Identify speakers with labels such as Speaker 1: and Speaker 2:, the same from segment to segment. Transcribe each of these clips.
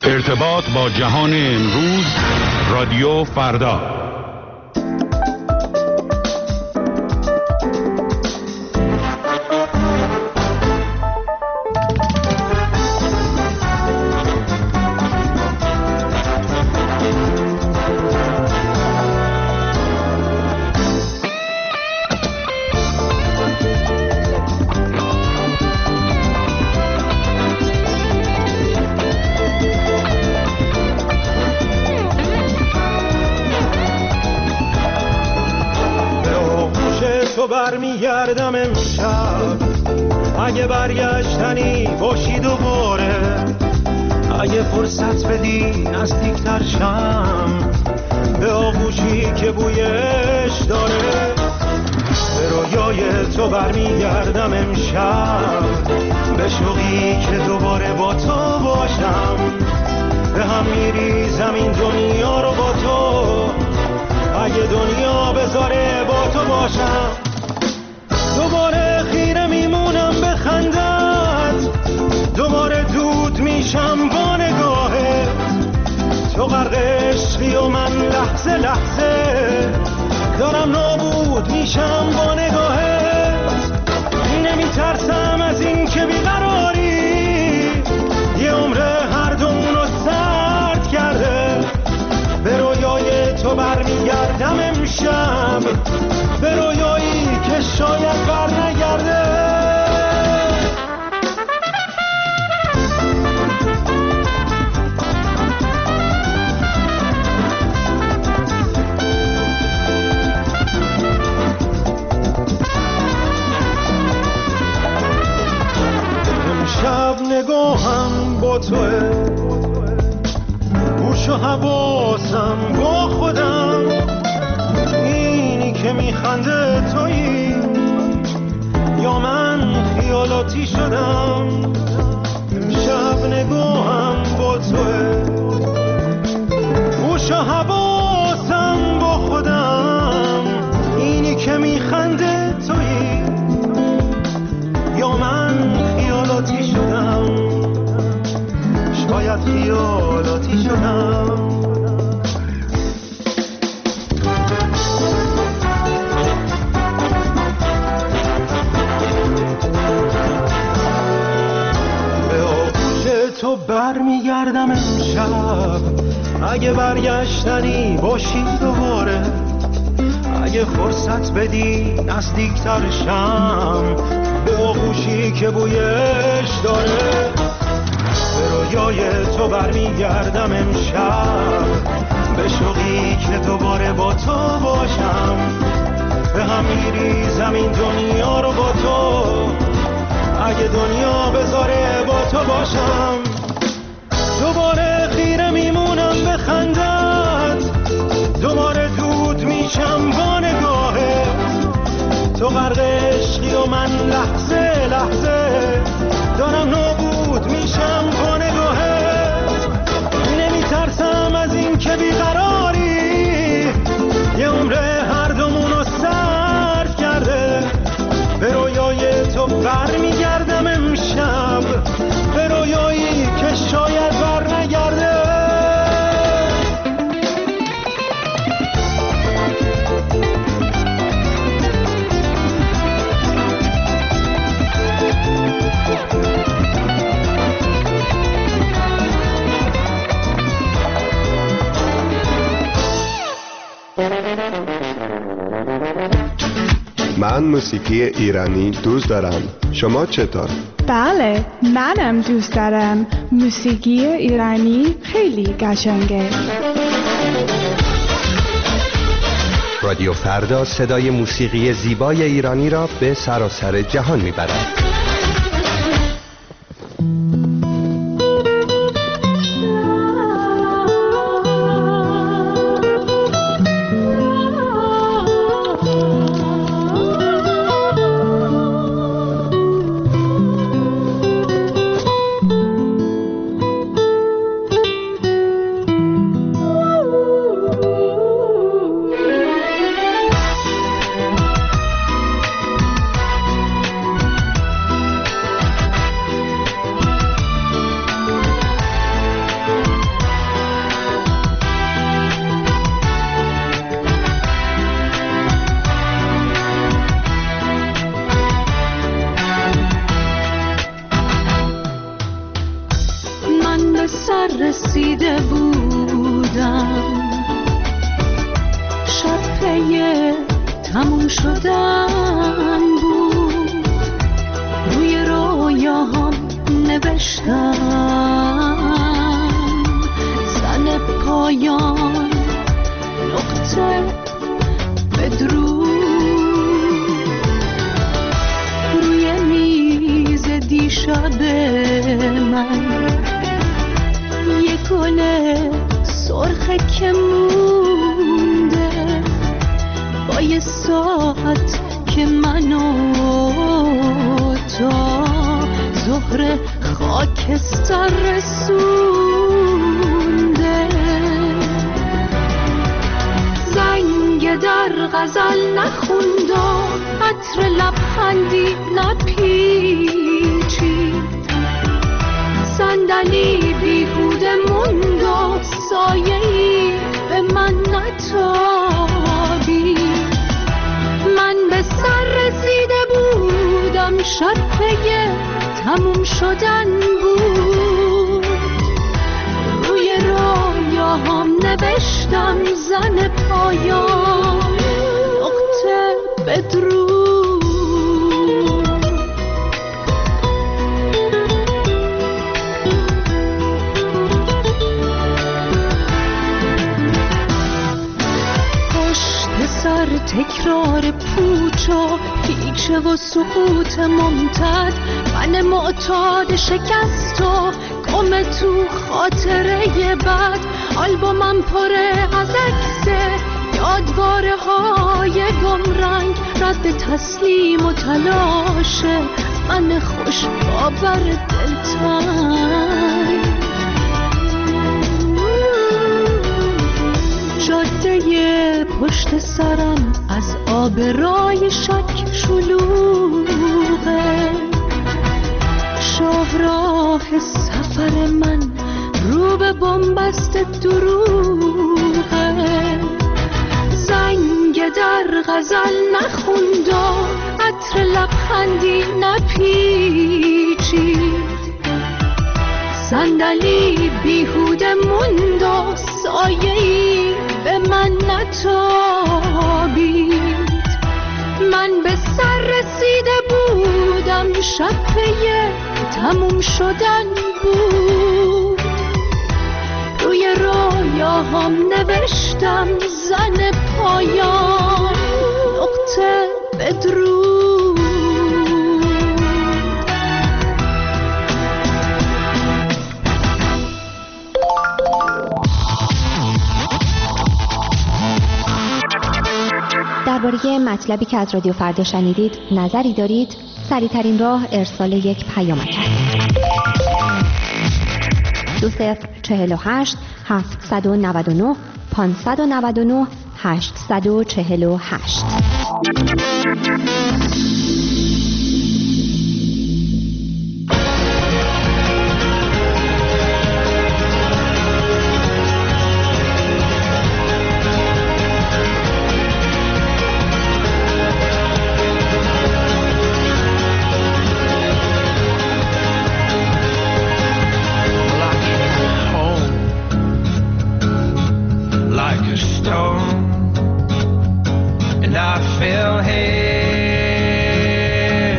Speaker 1: ارتباط با جهان امروز، رادیو فردا.
Speaker 2: برمیگردم امشب، اگه برگشتنی باشی دوباره، اگه فرصت بدی نزدیکتر شم به آغوشی که بویش داره. به رویای تو برمیگردم امشب، به شوقی که دوباره با تو باشم. به هم میریزم این دنیا رو با تو، اگه دنیا بذاره با تو باشم. دوباره خیره میمونم به خندت، دوباره دود میشم با نگاهت. تو غرق عشقی و من لحظه لحظه دارم نابود میشم با نگاهت. نمیترسم از این که بیقراری یه عمره هر دومونو سرد کرده. به رویای تو برمیگردم امشب، به رویایی که شاید بر نگرده. امشب نگاهم با توه، گوش و حواسم با خودم. اینی که میخنده تویی یا من خیالاتی شدم؟ امشب نگاهم با توه، گوش و حواسم با خودم. اینی که میخنده تویی یا من خیالاتی شدم؟ شاید خیالاتی شدم. تو برمیگردم امشب، اگه برگشتنی باشی دوباره، اگه فرصت بدی نزدیکتر شم به آغوشی که بویش داره. به رویای تو برمیگردم امشب، به شوقی که دوباره با تو باشم. به هم میریزم این دنیا رو با تو، اگه دنیا بذاره با تو باشم. دوباره خیره میمونم به خندت، دوباره دود میشم با نگاهت. تو غرق عشقی و من لحظه لحظه دارم نابود میشم با نگاهت. نمیترسم از این که بیقراری یه عمره هر دومونو سرد کرده. به رویای تو برمیگردم امشب، به رویایی که شاید بر نگرده.
Speaker 3: من موسیقی ایرانی دوست دارم. شما چطور؟
Speaker 4: بله، منم دوست دارم. موسیقی ایرانی خیلی قشنگه.
Speaker 5: رادیو فردا صدای موسیقی زیبای ایرانی را به سراسر جهان میبرد.
Speaker 6: سر رسیده بودم، شب پی تموم شدن بود. روی رویاهام نوشتم زن پایان نقطه بدرود. روی میز دیشب من یه گل سرخ که مونده، با یه ساعت که منو تا ظهر خاکستر رسونده. زنگ در غزل نخوند و عطر لبخندی نپیچید، صندلی بیهوده موند و سایه‌ای به من نتابید. من به سر رسیده بودم، شب پی تموم شدن بود. روی رویاهام نوشتم زن پایان نقطه بدرود. سر تکرار پوچ و پیچه و سقوط ممتد، من معتاد شکست و گم تو خاطره بد. آلبومم پره از عکس یادواره های گمرنگ، رد تسلیم و تلاش من خوش باور دلتنگ. جاده پشت سرم از آبرای شک شلوغه، شاهراه سفر من رو به بنبست دروغه. زنگ در غزل نخوند و عطر لبخندی نپیچید، صندلی بیهوده موند و سایه‌ای به من نتابید. من به سر رسیده بودم، شب پی تموم شدن بود. روی رویاهام نوشتم زن پایان نقطه بدرود.
Speaker 7: درباره مطلبی که از رادیو فردا شنیدید نظری دارید؟ سریع‌ترین راه ارسال یک پیامک است. 2048 799 599 848.
Speaker 2: And I fell head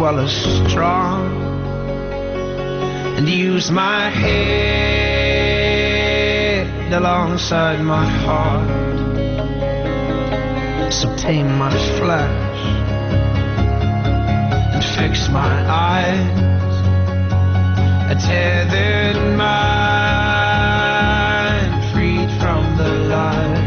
Speaker 2: swallow strong and use my head alongside my heart, so tame my flesh and fix my eyes, a tethered mind freed from the lies.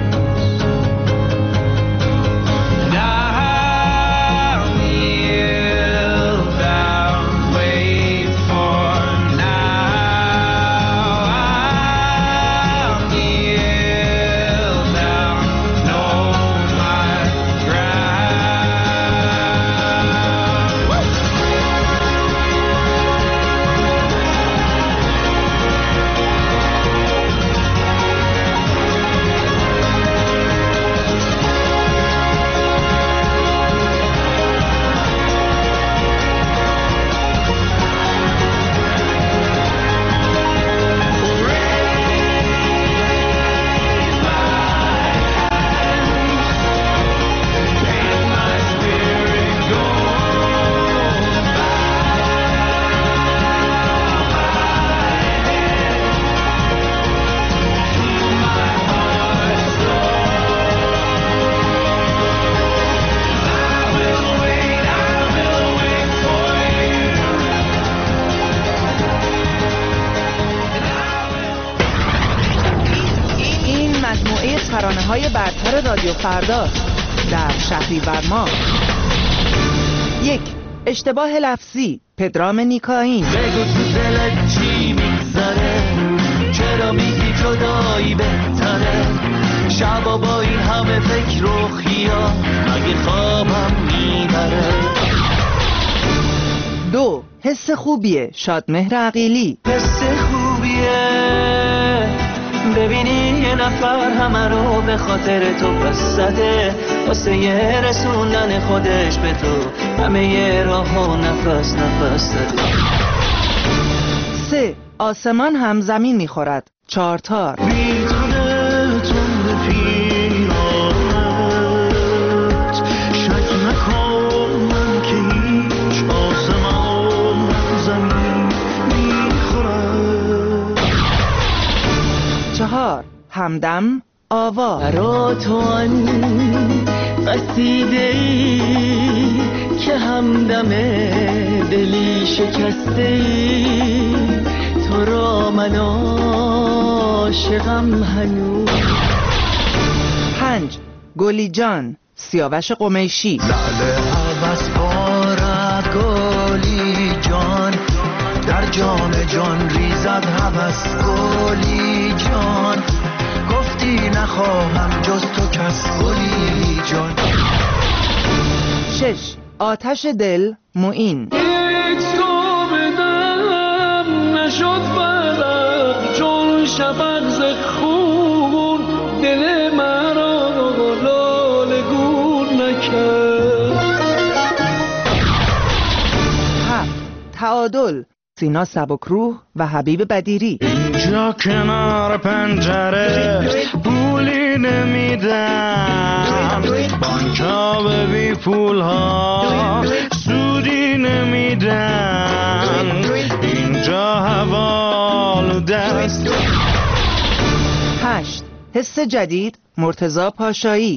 Speaker 8: ترانه‌های برتر رادیو فردا در شهریور ماه. 1. اشتباه لفظی، پدرام نیکاین.
Speaker 2: بگو تو دلت چی میگذره، چرا میگی جدایی بهتره، شبا با این همه فکر و خیال مگه خوابم میبره.
Speaker 8: 2. حس خوبیه، شادمهر عقیلی.
Speaker 2: حس خوبیه ببینی یه نفر همه رو به خاطر تو پس زده، واسه یه رسوندن خودش به تو همه یه راه و نفس نفس زده.
Speaker 8: 3. آسمان هم زمین میخورد، چارتار.
Speaker 2: میتونه تند پیرانت شک نکن من که هیچ آسمان زمین میخورد.
Speaker 8: 4. همدم آوا.
Speaker 2: برا تو آن قصیده‌ای که همدم دلی شکسته‌ای، تو را من عاشقم هنوز.
Speaker 8: 5. گلی جان، سیاوش قمیشی.
Speaker 2: لعل عوض بارد گلی جان، در جام جان ریزد هوس گلی جان، گفتی نخواهم جز تو کس گلی جان.
Speaker 8: 6. آتش دل، معین.
Speaker 2: هیچ تو بدم نشد فرق چون شفق ز خون، دل مرا لاله گون نکرد.
Speaker 8: 7. تعادل، سینا سبکروح و حبیب بدیری.
Speaker 2: اینجا کنار پنجره پولی نمیدم، بانکا به بی پول ها سودی نمیدن، اینجا حوال دست.
Speaker 8: 8. حس جدید، مرتضی پاشایی.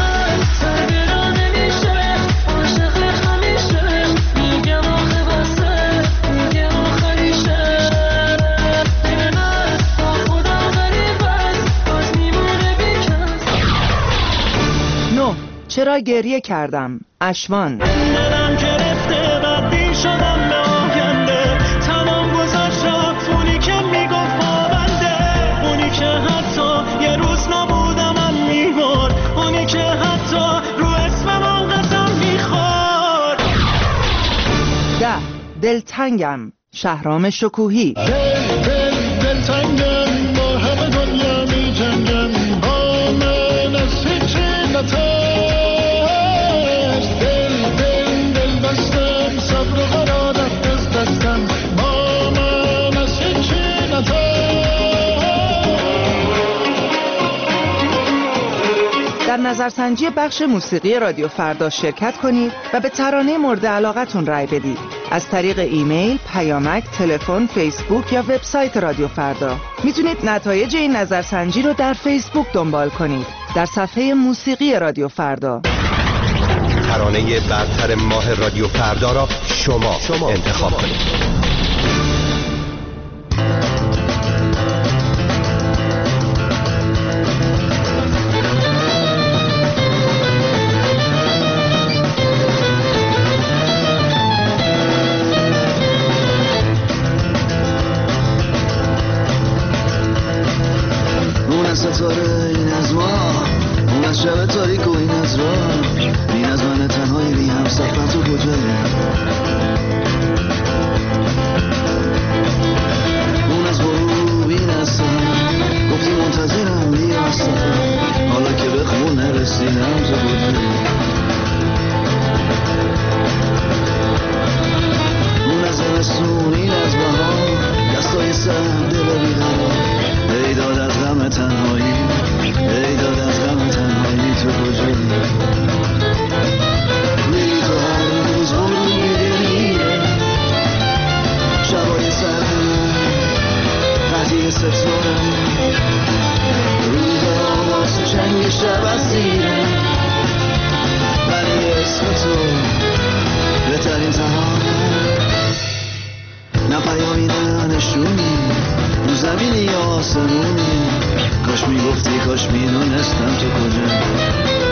Speaker 8: چرا گریه کردم، اشوان.
Speaker 2: دلم گرفته بدبین شدم به آینده، تمام گذاشتم اونی که میگفت پابنده، اونی که حتی یه روز نبودمم میبرد، اونی که حتی رو اسمم قسم میخورد.
Speaker 8: 10. دلتنگم، شهرام شکوهی.
Speaker 2: دلتنگم با همه دنیا میجنگم، با من از هیچی نترس.
Speaker 8: در نظرسنجی بخش موسیقی رادیو فردا شرکت کنید و به ترانه مورد علاقتون رأی بدید. از طریق ایمیل، پیامک، تلفن، فیسبوک یا وبسایت رادیو فردا. میتونید نتایج این نظرسنجی رو در فیسبوک دنبال کنید، در صفحه موسیقی رادیو فردا.
Speaker 5: ترانه برتر ماه رادیو فردا را شما انتخاب کنید.
Speaker 9: ستاره این از ما، اون از شب تاریک و این از راه، این از من تنهایی بی هم سفر تو کجایی، اون از غروب این از سهر، گفتی منتظرم بیا سفر، حالا که به خون نرسیدم تو کجایی، اون از زمستون این از بهار، دستای سر دل بیقرار، ای داد از غم تنهایی، ای داد از غم تنهایی تو کجایی، روی تو هر روز غروب میره، شبای سرد قضیه ستاره، روز آواز چنگ شب اسیره، ولی اسم تو بهترین تنهایی، نه پیامی نه نشونی، رو زمینی یا آسمونی، کاش میگفتی کاش میدونستم تو کجایی.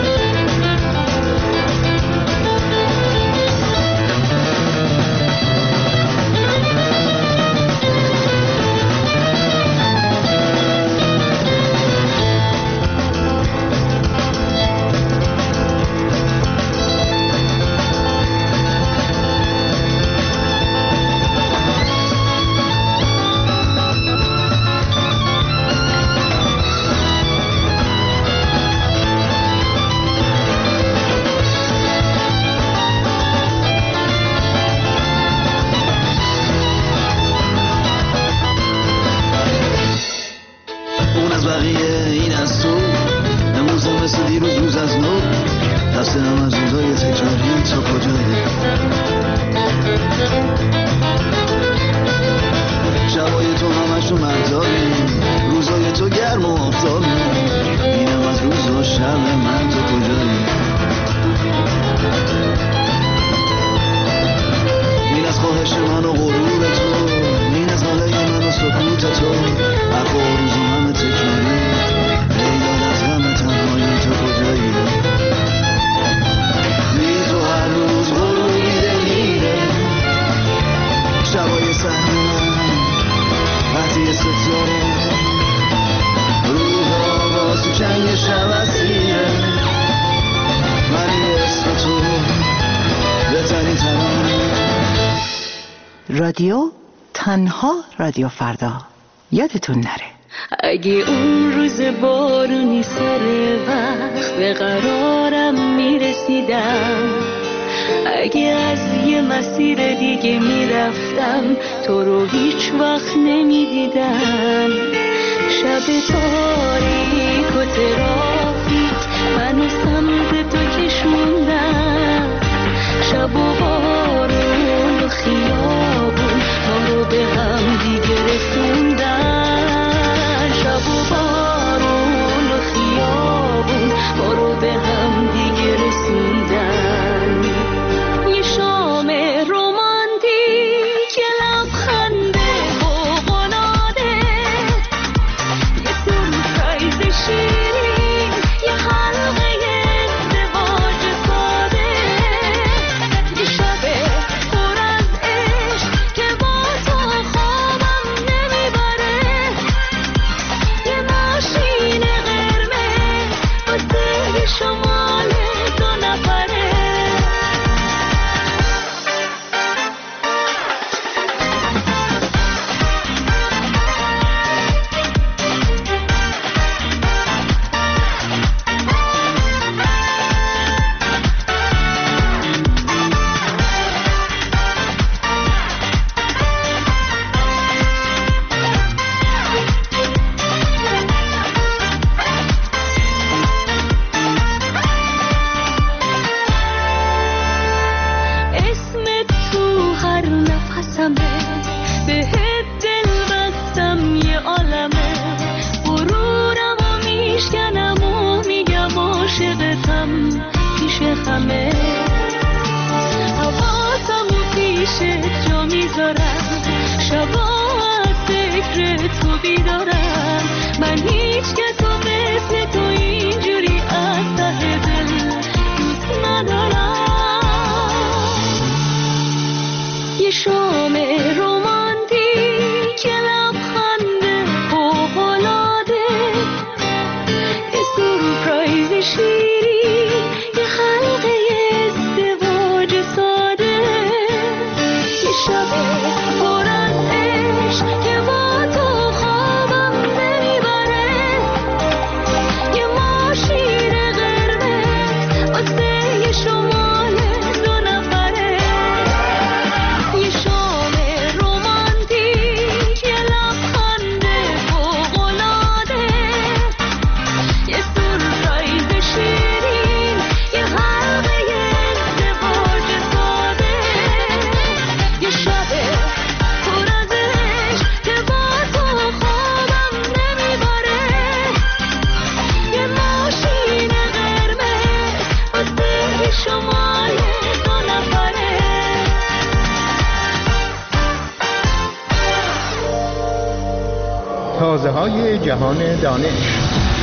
Speaker 8: رادیو تنها رادیو فردا، یادتون نره.
Speaker 6: اگه اون روز بارونی سر وقت به قرارم میرسیدم، اگه از یه مسیر دیگه میرفتم تو رو هیچ وقت نمیدیدم، شب تاریک و ترافیک منو سمت تو کشوندم، شب و بارون و خیابون ما رو به هم دیگه رسوندن، شب و بارون و خیابون ما رو به هم دیگه رسوندن. یه شام رومانتیک، یه لبخنده فوق‌العاده، یه سورپرایز شیرین، یه حلقه ازدواج. دارم، شبا از فکر تو بیدارم. من هیچ کسو مثل تو اینجوری از ته دل دوست ندارم. یه شام رومانتیک، یه لبخند فوق‌العاده، یه سورپرایز شیرین، یه حلقه ازدواج ساده، یه شب پر از عشق که با تو خوابم نمیبره، یه ماشین قرمز واسه شمال دو نفره، یه شام رومانتیک، یه لبخند فوق‌العاده، یه سورپرایز شیرین، یه حلقه ازدواج ساده، یه شب پر از عشق که با تو خوابم نمیبره، یه ماشین قرمز واسه شمال دو نفره.
Speaker 1: تازه های جهان دانش.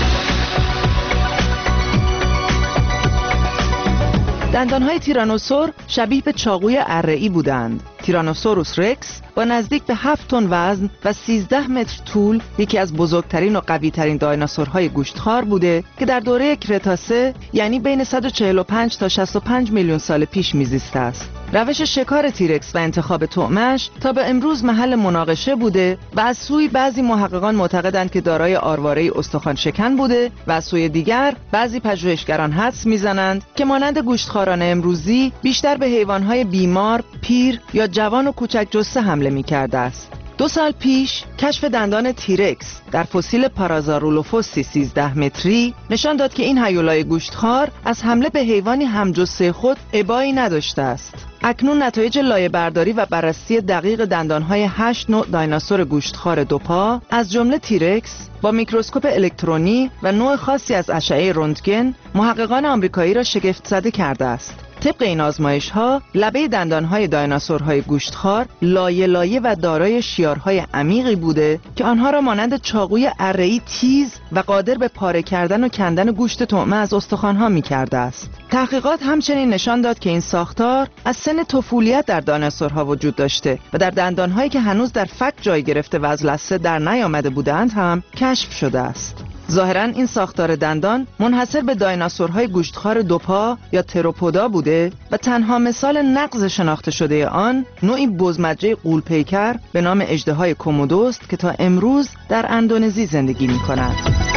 Speaker 8: دندانهای تیرانوسور شبیه به چاقوی اره‌ای بودند. تیرانوسوروس رکس با نزدیک به 7 تن وزن و 13 متر طول یکی از بزرگترین و قوی‌ترین دایناسورهای گوشتخوار بوده که در دوره کرتاسه یعنی بین 145 تا 65 میلیون سال پیش میزیسته است. روش شکار تیرکس و انتخاب طعمش تا به امروز محل مناقشه بوده و از سوی بعضی محققان معتقدند که دارای آرواره استخوان شکن بوده و از سوی دیگر بعضی پژوهشگران حدس میزنند که مانند گوشتخواران امروزی بیشتر به حیوانهای بیمار، پیر یا جوان و کوچک جثه حمله می‌کرده است. 2 سال پیش کشف دندان تیرکس در فسیل پارازارولوفوسی 13 متری نشان داد که این هیولای گوشتخوار از حمله به حیوانی همجثه خود ابایی نداشته است. اکنون نتایج لایه‌برداری و بررسی دقیق دندانهای 8 نوع دایناسور گوشتخوار دوپا از جمله تیرکس با میکروسکوپ الکترونی و نوع خاصی از اشعه رنتگن محققان آمریکایی را شگفت زده کرده است. طبق این آزمایش‌ها لبه دندان‌های دایناسورهای گوشتخوار لایه لایه و دارای شیارهای عمیقی بوده که آنها را مانند چاقوی اره‌ای تیز و قادر به پاره کردن و کندن گوشت طعمه از استخوان‌ها می‌کرده است. تحقیقات همچنین نشان داد که این ساختار از سن طفولیت در دایناسورها وجود داشته و در دندان‌هایی که هنوز در فک جای گرفته و از لثه در نیامده بودند هم کشف شده است. ظاهراً این ساختار دندان منحصر به دایناسورهای گوشتخوار دوپا یا تروپودا بوده و تنها مثال نقض شناخته شده آن نوعی بزمجه غول‌پیکر به نام اژدهای کومودو است که تا امروز در اندونزی زندگی می‌کند.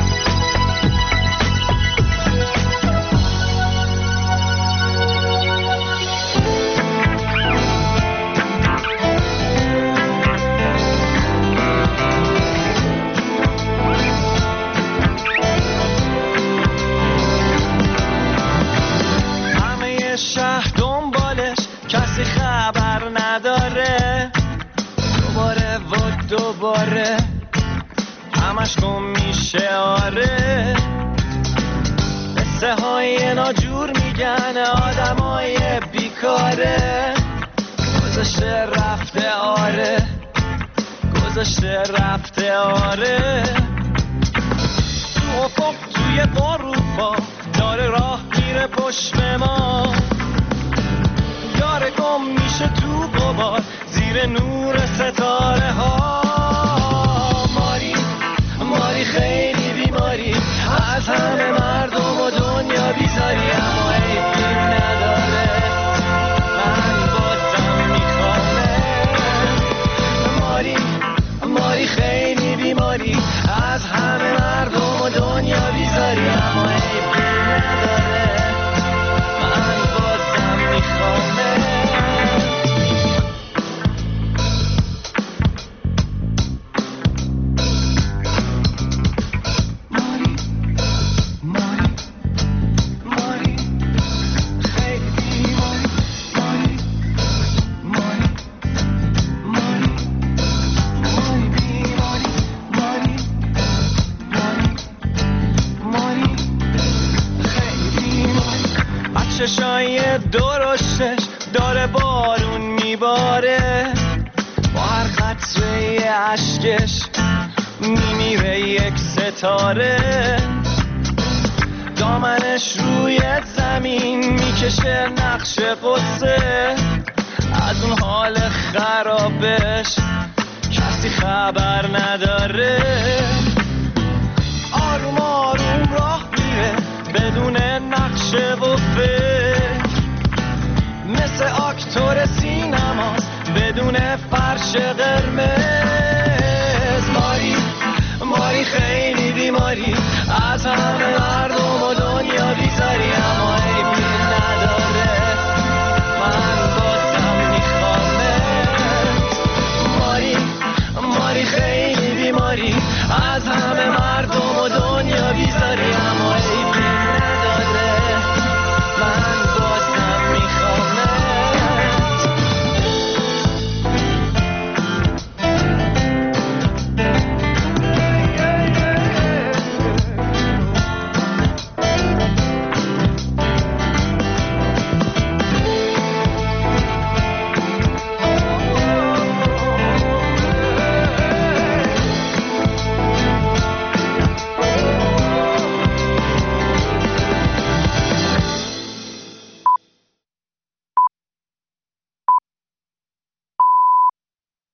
Speaker 2: شهر دنبالش کسی خبر نداره، دوباره و دوباره همش گم میشه. آره قصه های ناجور میگن آدمای بیکاره، گذشته رفته آره، گذشته رفته آره. تو افق توی باروپا داره راه میره پشت ما، یاره گم میشه تو غبار زیر نور ستاره ها. ماری ماری خیلی بیماری، از همه مردم و دنیا بیزاری، اما عیبی نداره من بازم میخوامه. ماری ماری خیلی بیماری، از همه مردم و دنیا بیزاری، اما عیبی نداره من بازم میخوامه. ماری ماری ماری ستاره، دامنش روی زمین میکشه نقش قصه، از اون حال خرابش کسی خبر نداره. آروم آروم راه میره بدون نقشه و فکر، مثل اکتور سینماست بدون فرش قرمز.